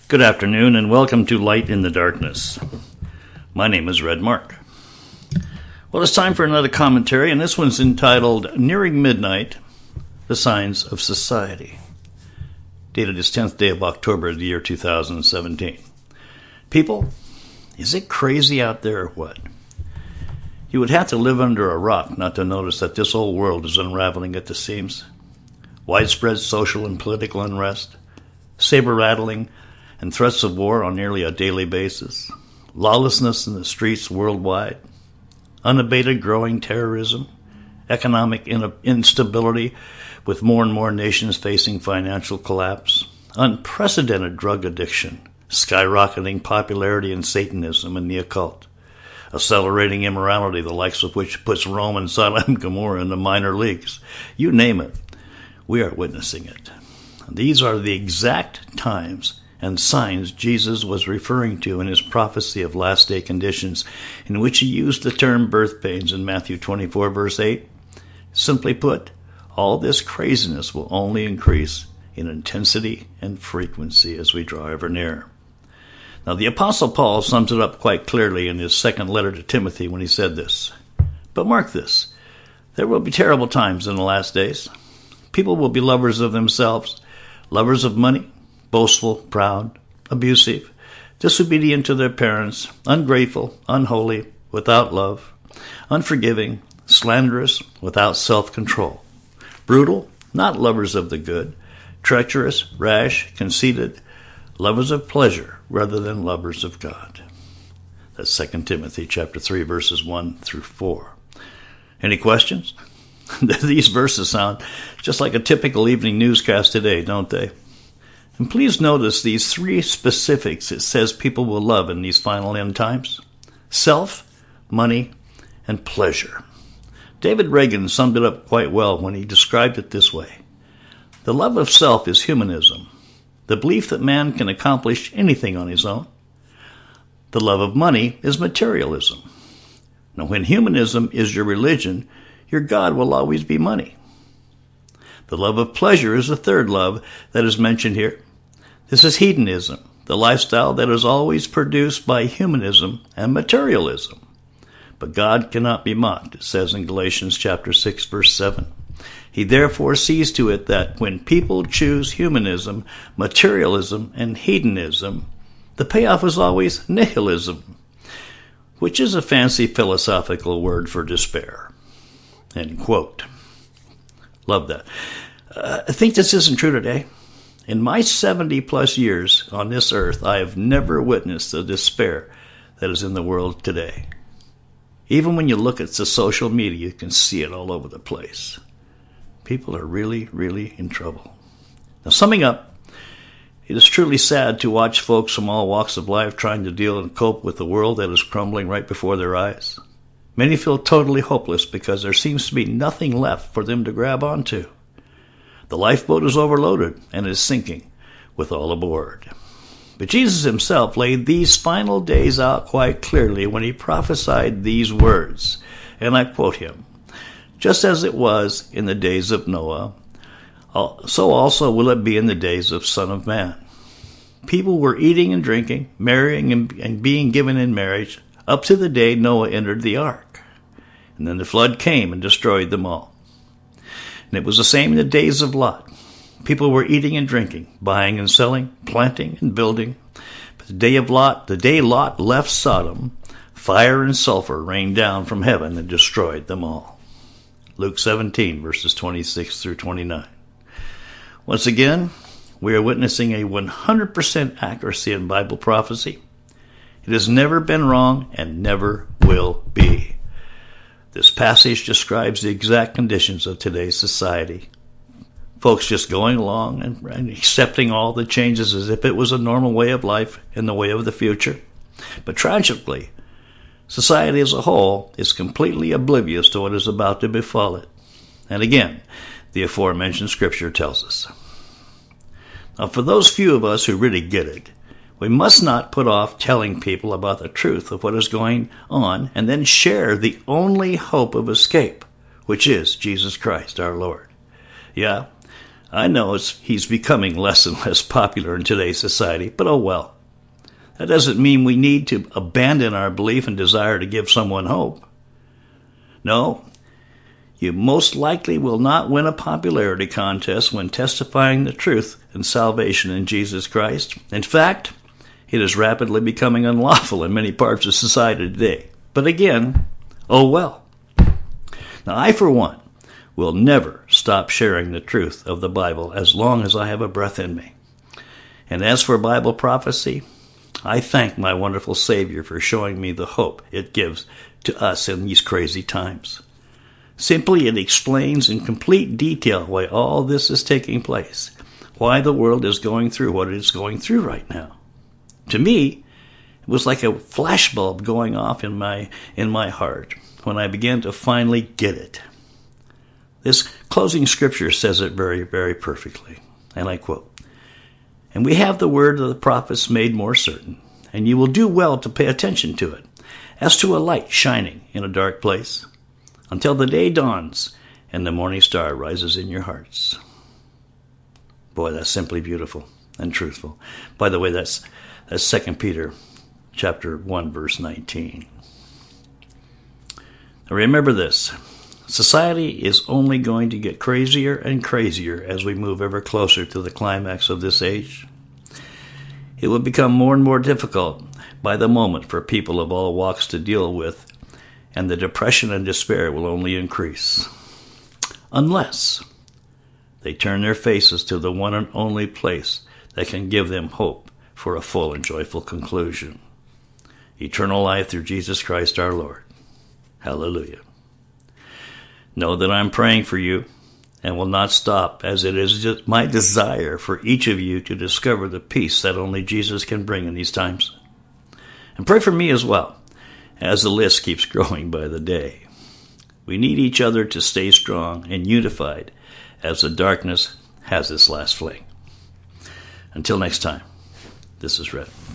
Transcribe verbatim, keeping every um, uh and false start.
Good afternoon and welcome to Light in the Darkness. My name is Red Mark. Well, it's time for another commentary, and this one's entitled Nearing Midnight, The Signs of Society, dated this tenth day of October of the year two thousand seventeen. People, is it crazy out there or what? You would have to live under a rock not to notice that this whole world is unraveling at the seams. Widespread social and political unrest, saber-rattling, and threats of war on nearly a daily basis, lawlessness in the streets worldwide, unabated growing terrorism, economic instability with more and more nations facing financial collapse, unprecedented drug addiction, skyrocketing popularity in Satanism and the occult, accelerating immorality, the likes of which puts Rome and Sodom and Gomorrah in the minor leagues. You name it, we are witnessing it. These are the exact times and signs Jesus was referring to in his prophecy of last day conditions, in which he used the term birth pains in Matthew twenty-four, verse eight. Simply put, all this craziness will only increase in intensity and frequency as we draw ever nearer. Now, the Apostle Paul sums it up quite clearly in his second letter to Timothy when he said this. But mark this, there will be terrible times in the last days. People will be lovers of themselves, lovers of money, boastful, proud, abusive, disobedient to their parents, ungrateful, unholy, without love, unforgiving, slanderous, without self-control, brutal, not lovers of the good, treacherous, rash, conceited, lovers of pleasure rather than lovers of God. That's Second Timothy chapter three, verses one through four. Any questions? These verses sound just like a typical evening newscast today, don't they? And please notice these three specifics it says people will love in these final end times: self, money, and pleasure. David Reagan summed it up quite well when he described it this way. The love of self is humanism, the belief that man can accomplish anything on his own. The love of money is materialism. Now, when humanism is your religion, your God will always be money. The love of pleasure is the third love that is mentioned here. This is hedonism, the lifestyle that is always produced by humanism and materialism. But God cannot be mocked, it says in Galatians chapter six, verse seven. He therefore sees to it that when people choose humanism, materialism, and hedonism, the payoff is always nihilism, which is a fancy philosophical word for despair. End quote. Love that. Uh, I think this isn't true today. In my seventy-plus years on this earth, I have never witnessed the despair that is in the world today. Even when you look at the social media, you can see it all over the place. People are really, really in trouble. Now, summing up, it is truly sad to watch folks from all walks of life trying to deal and cope with the world that is crumbling right before their eyes. Many feel totally hopeless because there seems to be nothing left for them to grab onto. The lifeboat is overloaded and is sinking with all aboard. But Jesus himself laid these final days out quite clearly when he prophesied these words, and I quote him, "Just as it was in the days of Noah, so also will it be in the days of Son of Man." People were eating and drinking, marrying and being given in marriage up to the day Noah entered the ark. And then the flood came and destroyed them all. And it was the same in the days of Lot. People were eating and drinking, buying and selling, planting and building. But the day of Lot, the day Lot left Sodom, fire and sulfur rained down from heaven and destroyed them all. Luke seventeen, verses twenty-six through twenty-nine. Once again, we are witnessing a one hundred percent accuracy in Bible prophecy. It has never been wrong and never will be. This passage describes the exact conditions of today's society. Folks just going along and, and accepting all the changes as if it was a normal way of life in the way of the future. But tragically, society as a whole is completely oblivious to what is about to befall it. And again, the aforementioned scripture tells us. Now, for those few of us who really get it, we must not put off telling people about the truth of what is going on and then share the only hope of escape, which is Jesus Christ our Lord. Yeah, I know it's, he's becoming less and less popular in today's society, but oh well. That doesn't mean we need to abandon our belief and desire to give someone hope. No, you most likely will not win a popularity contest when testifying the truth and salvation in Jesus Christ. In fact, it is rapidly becoming unlawful in many parts of society today. But again, oh well. Now, I, for one, will never stop sharing the truth of the Bible as long as I have a breath in me. And as for Bible prophecy, I thank my wonderful Savior for showing me the hope it gives to us in these crazy times. Simply, it explains in complete detail why all this is taking place, why the world is going through what it is going through right now. To me, it was like a flashbulb going off in my in my heart when I began to finally get it. This closing scripture says it very, very perfectly, and I quote, "And we have the word of the prophets made more certain, and you will do well to pay attention to it, as to a light shining in a dark place, until the day dawns and the morning star rises in your hearts." Boy, that's simply beautiful and truthful. By the way, that's that's Second Peter chapter one, verse nineteen. Now remember this. Society is only going to get crazier and crazier as we move ever closer to the climax of this age. It will become more and more difficult by the moment for people of all walks to deal with, and the depression and despair will only increase. Unless they turn their faces to the one and only place that can give them hope for a full and joyful conclusion. Eternal life through Jesus Christ our Lord. Hallelujah. Know that I'm praying for you and will not stop, as it is just my desire for each of you to discover the peace that only Jesus can bring in these times. And pray for me as well, as the list keeps growing by the day. We need each other to stay strong and unified as the darkness has its last fling. Until next time, this is Red.